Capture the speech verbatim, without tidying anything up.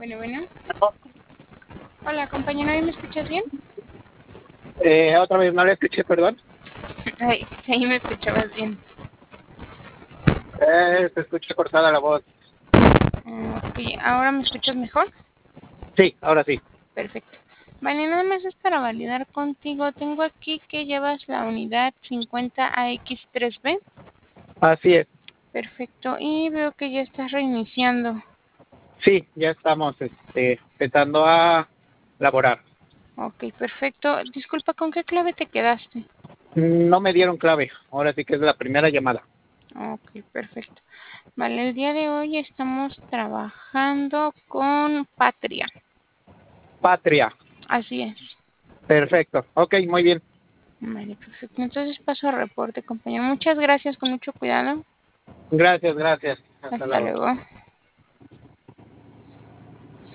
Bueno, bueno. Hola, compañero, ¿ahí me escuchas bien? Eh, otra vez no le escuché, perdón. Ay, ahí me escuchabas bien. Eh, se escucha cortada la voz. Mm, Ok, ¿ahora me escuchas mejor? Sí, ahora sí. Perfecto. Vale, nada más es para validar contigo. Tengo aquí que llevas la unidad cincuenta A X tres B. Así es. Perfecto, y veo que ya estás reiniciando. Sí, ya estamos este, empezando a laborar. Ok, perfecto. Disculpa, ¿con qué clave te quedaste? No me dieron clave. Ahora sí que es la primera llamada. Ok, perfecto. Vale, el día de hoy estamos trabajando con Patria. Patria. Así es. Perfecto. Ok, muy bien. Vale, perfecto. Entonces paso a reporte, compañero. Muchas gracias, con mucho cuidado. Gracias, gracias. Hasta Hasta luego. luego.